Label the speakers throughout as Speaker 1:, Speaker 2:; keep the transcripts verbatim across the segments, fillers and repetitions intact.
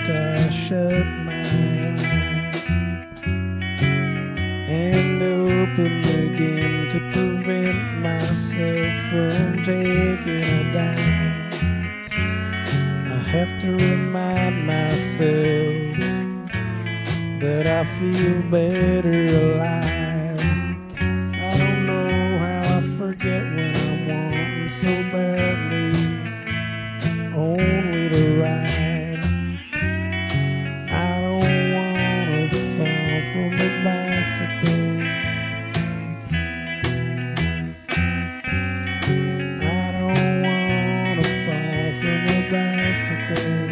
Speaker 1: I shut my eyes and open again to prevent myself from taking a dive. I have to remind myself that I feel better alive. I don't know how I forget when I'm wanting so badly only to ride. I don't want to fall from the bicycle. I don't want to fall from the bicycle.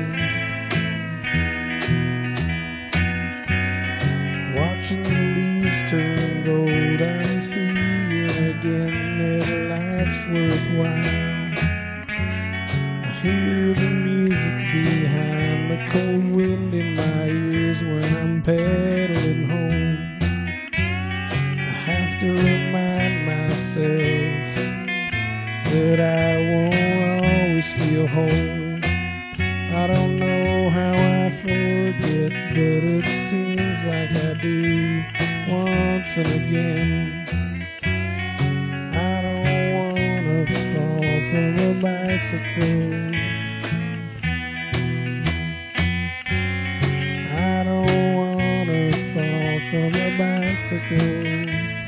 Speaker 1: Watching the leaves turn gold, I'm seeing again that life's worthwhile. I hear the music behind the cold wind in my ears when I'm pedaling home. I have to remind myself that I won't always feel whole. I don't know how I forget, but it seems like I do once and again. I don't want to fall from a bicycle. I don't want to fall from a bicycle.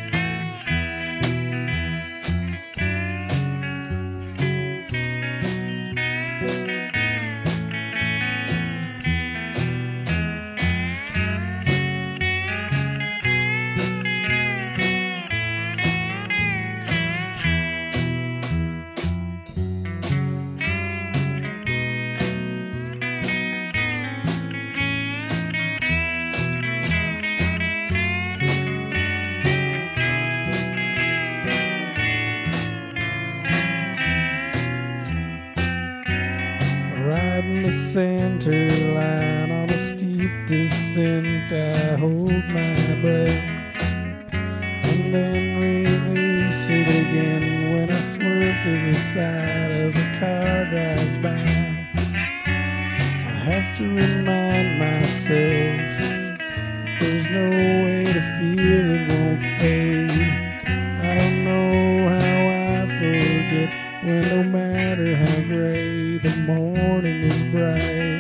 Speaker 1: Riding the center line on a steep descent, I hold my breath and then release it again when I swerve to the side as a car drives by. I have to remind myself that there's no way to feel it won't fade. I don't know how I forget when no matter how gray the morning is bright.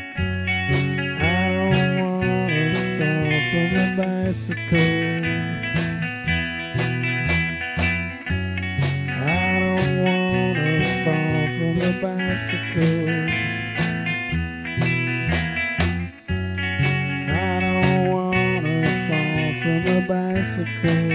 Speaker 1: I don't want to fall from a bicycle. I don't want to fall from a bicycle. I don't want to fall from a bicycle.